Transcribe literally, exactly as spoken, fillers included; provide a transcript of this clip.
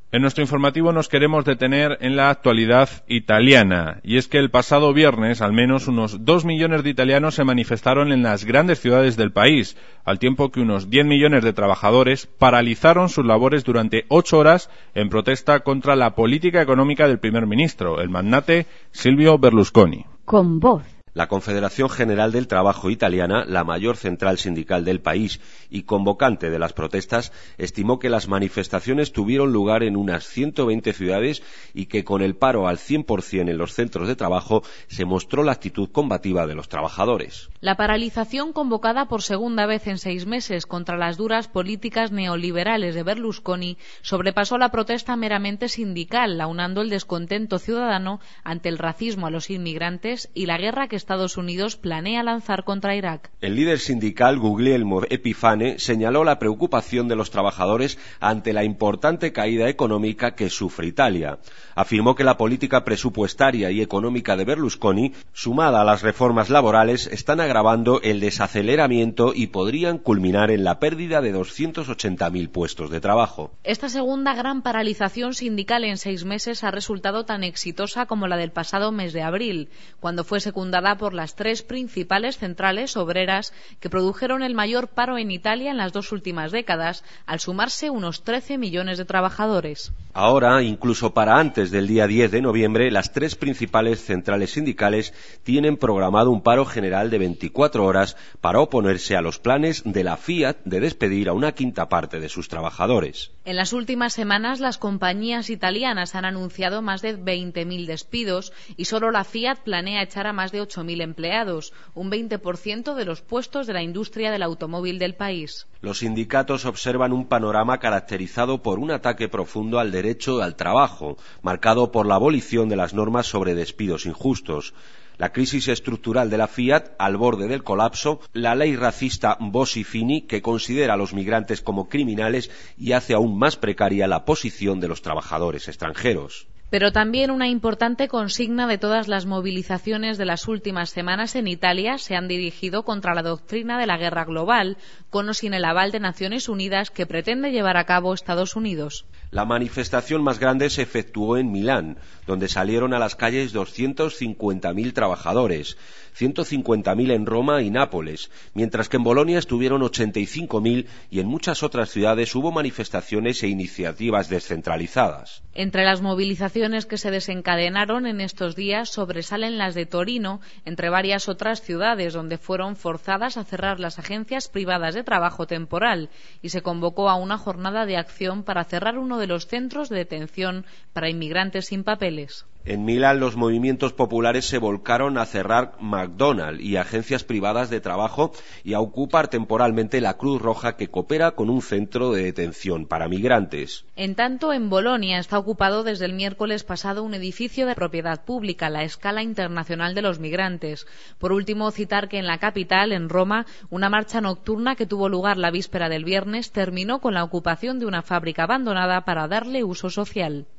En nuestro informativo nos queremos detener en la actualidad italiana, y es que el pasado viernes al menos unos dos millones de italianos se manifestaron en las grandes ciudades del país, al tiempo que unos diez millones de trabajadores paralizaron sus labores durante ocho horas en protesta contra la política económica del primer ministro, el magnate Silvio Berlusconi. Con voz. La Confederación General del Trabajo italiana, la mayor central sindical del país y convocante de las protestas, estimó que las manifestaciones tuvieron lugar en unas ciento veinte ciudades y que con el paro al cien por cien en los centros de trabajo se mostró la actitud combativa de los trabajadores. La paralización convocada por segunda vez en seis meses contra las duras políticas neoliberales de Berlusconi sobrepasó la protesta meramente sindical, aunando el descontento ciudadano ante el racismo a los inmigrantes y la guerra que Estados Unidos planea lanzar contra Irak. El líder sindical Guglielmo Epifane señaló la preocupación de los trabajadores ante la importante caída económica que sufre Italia. Afirmó que la política presupuestaria y económica de Berlusconi, sumada a las reformas laborales, están agravando el desaceleramiento y podrían culminar en la pérdida de doscientos ochenta mil puestos de trabajo. Esta segunda gran paralización sindical en seis meses ha resultado tan exitosa como la del pasado mes de abril, cuando fue secundada por las tres principales centrales obreras que produjeron el mayor paro en Italia en las dos últimas décadas, al sumarse unos trece millones de trabajadores. Ahora, incluso para antes del día diez de noviembre, las tres principales centrales sindicales tienen programado un paro general de veinticuatro horas para oponerse a los planes de la Fiat de despedir a una quinta parte de sus trabajadores. En las últimas semanas, las compañías italianas han anunciado más de veinte mil despidos y solo la Fiat planea echar a más de ocho mil empleados, un veinte por ciento de los puestos de la industria del automóvil del país. Los sindicatos observan un panorama caracterizado por un ataque profundo al derecho al trabajo, marcado por la abolición de las normas sobre despidos injustos, la crisis estructural de la Fiat al borde del colapso, la ley racista Bossi-Fini que considera a los migrantes como criminales y hace aún más precaria la posición de los trabajadores extranjeros. Pero también una importante consigna de todas las movilizaciones de las últimas semanas en Italia se han dirigido contra la doctrina de la guerra global, con o sin el aval de Naciones Unidas que pretende llevar a cabo Estados Unidos. La manifestación más grande se efectuó en Milán, donde salieron a las calles doscientos cincuenta mil trabajadores, ciento cincuenta mil en Roma y Nápoles, mientras que en Bolonia estuvieron ochenta y cinco mil y en muchas otras ciudades hubo manifestaciones e iniciativas descentralizadas. Entre las movilizaciones que se desencadenaron en estos días sobresalen las de Torino, entre varias otras ciudades donde fueron forzadas a cerrar las agencias privadas de trabajo temporal y se convocó a una jornada de acción para cerrar uno de los centros de detención para inmigrantes sin papeles. En Milán los movimientos populares se volcaron a cerrar McDonald's y agencias privadas de trabajo y a ocupar temporalmente la Cruz Roja que coopera con un centro de detención para migrantes. En tanto, en Bolonia está ocupado desde el miércoles pasado un edificio de propiedad pública, la Escala Internacional de los Migrantes. Por último, citar que en la capital, en Roma, una marcha nocturna que tuvo lugar la víspera del viernes terminó con la ocupación de una fábrica abandonada para darle uso social.